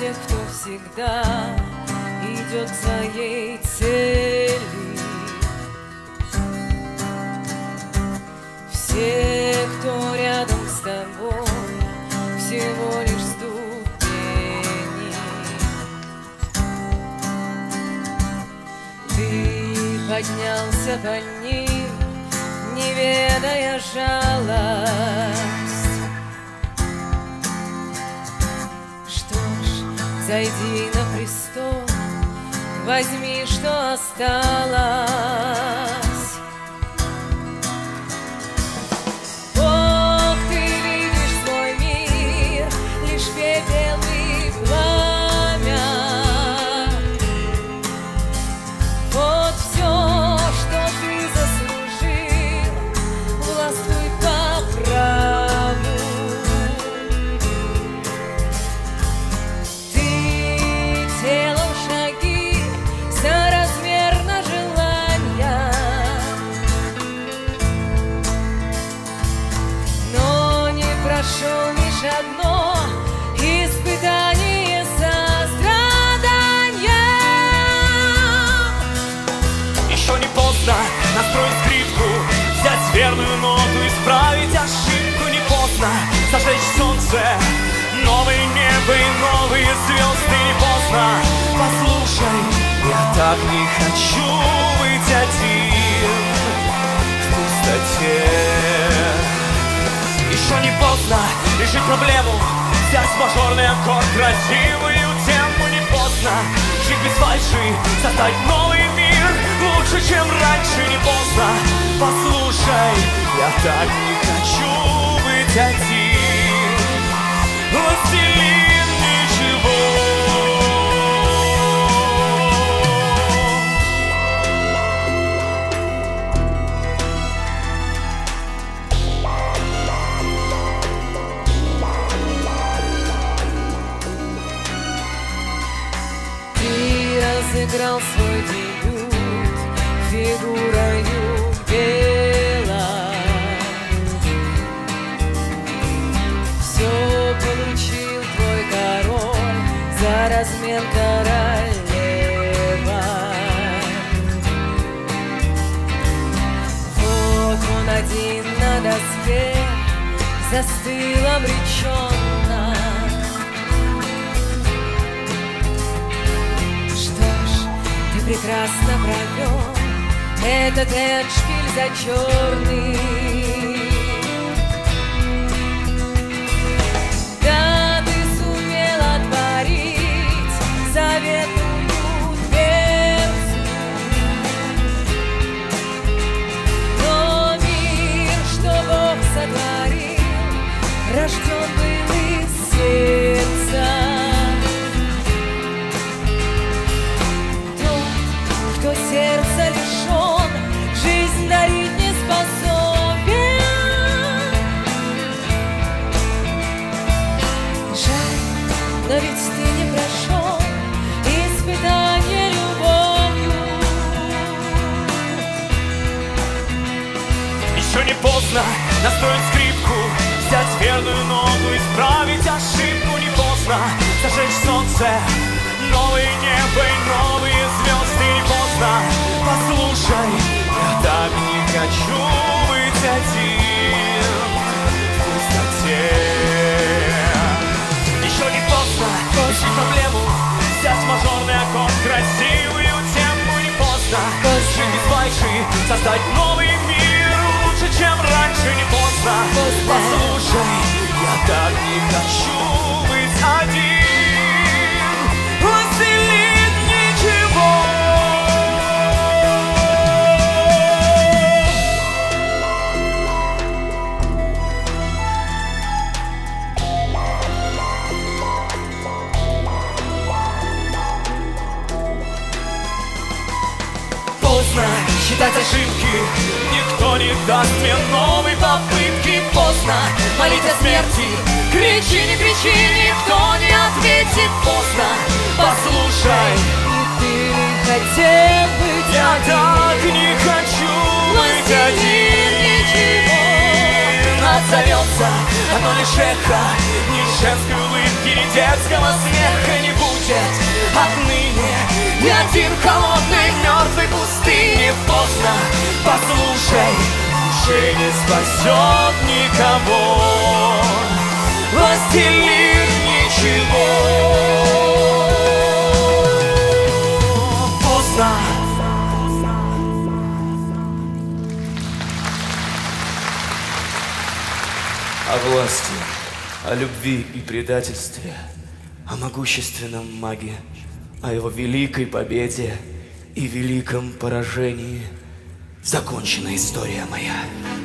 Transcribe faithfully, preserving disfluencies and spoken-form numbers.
тех, кто всегда идет к своей цели. Все, кто рядом с тобой, всего лишь ступени. Ты поднялся по ним, не ведая жалость. Что ж, зайди на престол, возьми, что осталось. Бог, ты видишь свой мир, лишь пепел и пламя. Вот все, что ты заслужил, властвуй по праву. Ты делал шаги соразмерно желания, но не прошел лишь одно испытание сострадания. Еще не поздно настроить скрипку, взять верную ноту, исправить ошибку. Не поздно зажечь солнце, новое небо и новые звезды. Не поздно, послушай, я так не хочу быть один в пустоте. Еще не поздно решить проблему, взять мажорный аккорд, красивую тему. Не поздно жить без фальши, создать новый мир лучше, чем раньше. Не поздно, послушай, я так не хочу быть один, властелин ничего. Ты разыграл свой дебют фигурою пела. Все получил твой король за размен королева. Вот он один на доске застыл обреченно. Что ж, ты прекрасно провел этот эндшпиль зачетный. Да, ты сумел отворить заветную дверцу, но мир, что Бог сотворил, рожден был из сердца. Тот, кто сердца лишен, жизнь дарить не способен. Жаль, но ведь ты не прошел испытание любовью. Еще не поздно настроить скрипку, взять верную ноту, исправить ошибку. Не поздно зажечь солнце, новое небо и новые звезды. Не поздно, послушай, я так не хочу быть один в пустоте. Еще не поздно решить проблему, взять мажорный аккорд, красивую тему. Не поздно жить без фальши, создать новый мир лучше, чем раньше. Не поздно, послушай, я так не хочу быть один, властелин ничего. Поздно считать ошибки, никто не даст мне новой попытки. Поздно молить о смерти, кричи, не кричи, никто не ответит. Поздно, послушай, И ты хотел быть я один, так не хочу быть властелин один. ничего. отзовется одно лишь эхо. Ни женской улыбки, ни детского смеха не будет отныне. Ни один холодный мертвый пустыне. Поздно, послушай, уже не спасет никого властелин ничего. Поздно. О власти, о любви и предательстве, о могущественном маге, о его великой победе и великом поражении. Закончена история моя.